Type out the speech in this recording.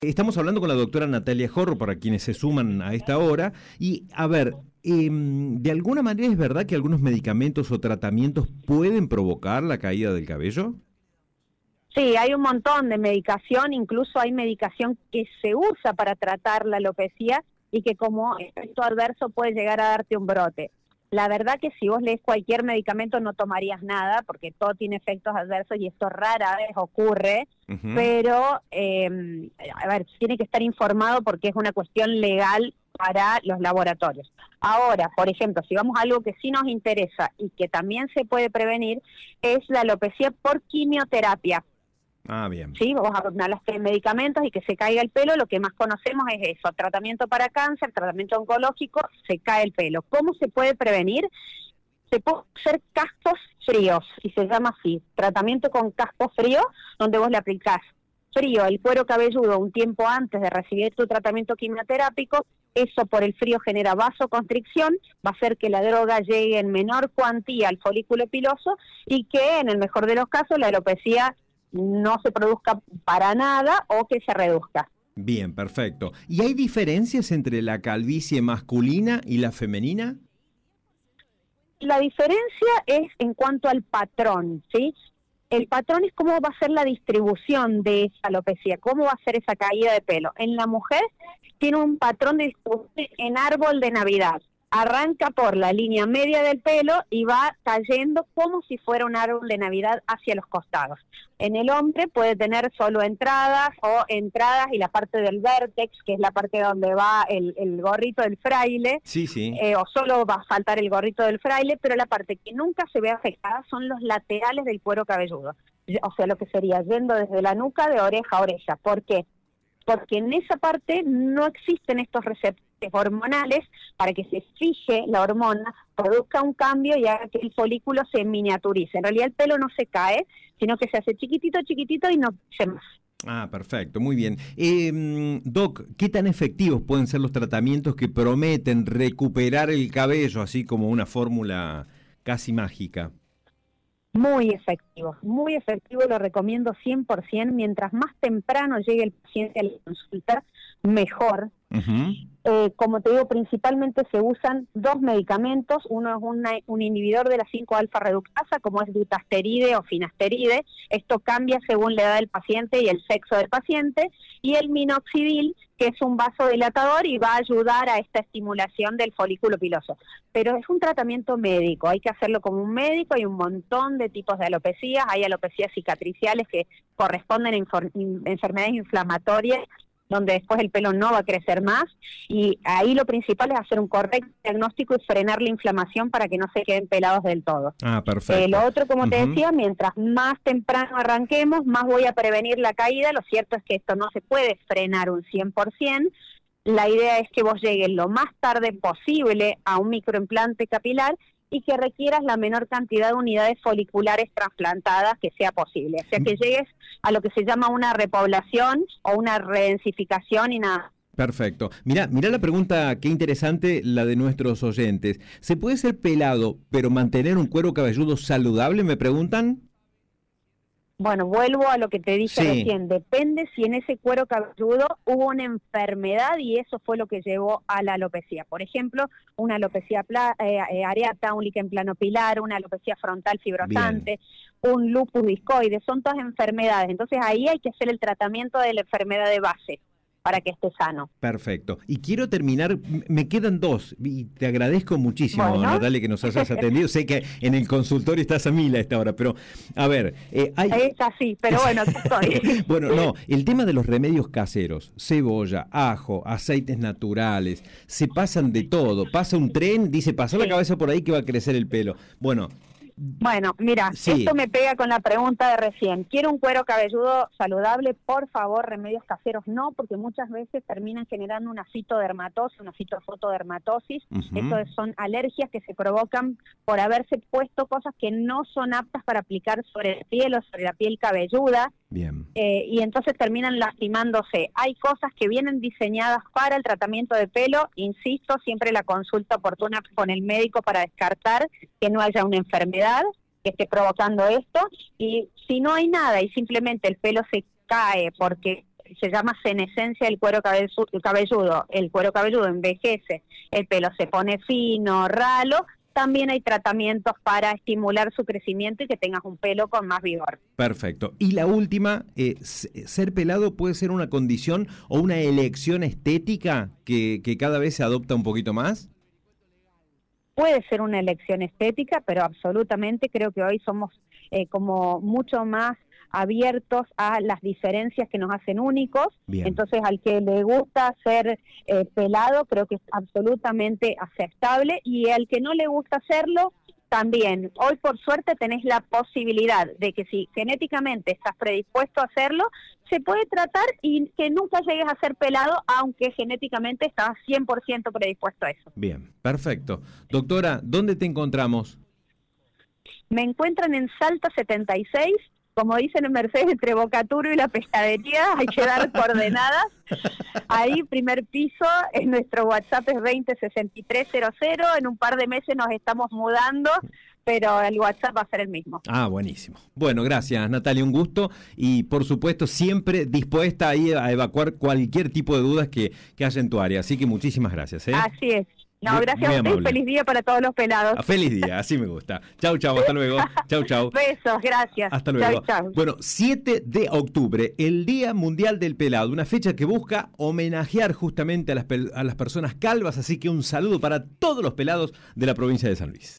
Estamos hablando con la doctora Natalia Jorro, para quienes se suman a esta hora, y a ver, ¿de alguna manera es verdad que algunos medicamentos o tratamientos pueden provocar la caída del cabello? Sí, hay un montón de medicación, incluso hay medicación que se usa para tratar la alopecia y que como efecto adverso puede llegar a darte un brote. La verdad que si vos lees cualquier medicamento no tomarías nada, porque todo tiene efectos adversos y esto rara vez ocurre, pero, a ver, tiene que estar informado porque es una cuestión legal para los laboratorios. Ahora, por ejemplo, si vamos a algo que sí nos interesa y que también se puede prevenir, es la alopecia por quimioterapia. Ah, bien. Sí, vos hablaste de medicamentos y que se caiga el pelo, lo que más conocemos es eso, tratamiento para cáncer, tratamiento oncológico, se cae el pelo. ¿Cómo se puede prevenir? Se puede hacer cascos fríos, y se llama así, tratamiento con casco frío, donde vos le aplicás frío el cuero cabelludo un tiempo antes de recibir tu tratamiento quimioterápico. Eso por el frío genera vasoconstricción, va a hacer que la droga llegue en menor cuantía al folículo piloso y que en el mejor de los casos la alopecia no se produzca para nada o que se reduzca. Bien, perfecto. ¿Y hay diferencias entre la calvicie masculina y la femenina? La diferencia es en cuanto al patrón, ¿sí? El patrón es cómo va a ser la distribución de esa alopecia, cómo va a ser esa caída de pelo. En la mujer tiene un patrón de distribución en árbol de Navidad. Arranca por la línea media del pelo y va cayendo como si fuera un árbol de Navidad hacia los costados. En el hombre puede tener solo entradas y la parte del vértex, que es la parte donde va el gorrito del fraile, sí. O solo va a faltar el gorrito del fraile, pero la parte que nunca se ve afectada son los laterales del cuero cabelludo. O sea, lo que sería yendo desde la nuca de oreja a oreja. ¿Por qué? Porque en esa parte no existen estos receptores hormonales para que se fije la hormona, produzca un cambio y haga que el folículo se miniaturice. En realidad el pelo no se cae, sino que se hace chiquitito y no crece más. Ah, perfecto, muy bien. Doc, ¿qué tan efectivos pueden ser los tratamientos que prometen recuperar el cabello, así como una fórmula casi mágica? Muy efectivo, lo recomiendo 100%. Mientras más temprano llegue el paciente a la consulta, mejor. Como te digo, principalmente se usan dos medicamentos. Uno es un inhibidor de la 5-alfa reductasa, como es dutasteride o finasteride. Esto cambia según la edad del paciente y el sexo del paciente. Y el minoxidil, que es un vasodilatador y va a ayudar a esta estimulación del folículo piloso. Pero es un tratamiento médico, hay que hacerlo como un médico. Hay un montón de tipos de alopecias. Hay alopecias cicatriciales que corresponden a enfermedades inflamatorias, donde después el pelo no va a crecer más, y ahí lo principal es hacer un correcto diagnóstico y frenar la inflamación para que no se queden pelados del todo. Ah, perfecto. Lo otro, como te decía, mientras más temprano arranquemos, más voy a prevenir la caída. Lo cierto es que esto no se puede frenar un 100%. La idea es que vos llegues lo más tarde posible a un microimplante capilar y que requieras la menor cantidad de unidades foliculares trasplantadas que sea posible. O sea, que llegues a lo que se llama una repoblación o una redensificación y nada. Perfecto. Mirá la pregunta, qué interesante la de nuestros oyentes. ¿Se puede ser pelado pero mantener un cuero cabelludo saludable, me preguntan? Bueno, vuelvo a lo que te dije recién. Depende si en ese cuero cabelludo hubo una enfermedad y eso fue lo que llevó a la alopecia. Por ejemplo, una alopecia areata, un líquen planopilar, una alopecia frontal fibrosante, un lupus discoide. Son todas enfermedades. Entonces ahí hay que hacer el tratamiento de la enfermedad de base para que esté sano. Perfecto. Y quiero terminar, me quedan dos, y te agradezco muchísimo, Natalia, que nos hayas atendido. Sé que en el consultorio estás a 1000 a esta hora, pero a ver... Es así, pero bueno, aquí estoy. Bueno, no, el tema de los remedios caseros, cebolla, ajo, aceites naturales, se pasan de todo. Pasa un tren, dice, pasó la cabeza por ahí que va a crecer el pelo. Bueno, mira, esto me pega con la pregunta de recién. ¿Quiero un cuero cabelludo saludable? Por favor, remedios caseros no, porque muchas veces terminan generando una fitodermatosis, una fitofotodermatosis. Esto son alergias que se provocan por haberse puesto cosas que no son aptas para aplicar sobre la piel o sobre la piel cabelluda. Bien. Y entonces terminan lastimándose. Hay cosas que vienen diseñadas para el tratamiento de pelo, insisto, siempre la consulta oportuna con el médico para descartar que no haya una enfermedad que esté provocando esto, y si no hay nada y simplemente el pelo se cae porque se llama senescencia del cuero cabelludo. El cuero cabelludo envejece, el pelo se pone fino, ralo. También hay tratamientos para estimular su crecimiento y que tengas un pelo con más vigor. Perfecto. Y la última, ¿ser pelado puede ser una condición o una elección estética que cada vez se adopta un poquito más? Puede ser una elección estética, pero absolutamente creo que hoy somos como mucho más abiertos a las diferencias que nos hacen únicos. Bien. Entonces, al que le gusta ser pelado, creo que es absolutamente aceptable, y al que no le gusta hacerlo, también. Hoy, por suerte, tenés la posibilidad de que si genéticamente estás predispuesto a hacerlo, se puede tratar y que nunca llegues a ser pelado, aunque genéticamente estás 100% predispuesto a eso. Bien, perfecto. Doctora, ¿dónde te encontramos? Me encuentran en Salta 76, como dicen en Mercedes, entre Bocaturo y la Pescadería, hay que dar coordenadas. Ahí, primer piso, nuestro WhatsApp es 206300, en un par de meses nos estamos mudando, pero el WhatsApp va a ser el mismo. Ah, buenísimo. Bueno, gracias, Natalia, un gusto, y por supuesto siempre dispuesta ahí a evacuar cualquier tipo de dudas que haya en tu área, así que muchísimas gracias. Así es. No, gracias a ustedes, feliz día para todos los pelados. Feliz día, así me gusta. Chau, chau, hasta luego. Chau, chau. Besos, gracias. Hasta luego. Chau, chau. Bueno, 7 de octubre, el Día Mundial del Pelado, una fecha que busca homenajear justamente a las personas calvas, así que un saludo para todos los pelados de la provincia de San Luis.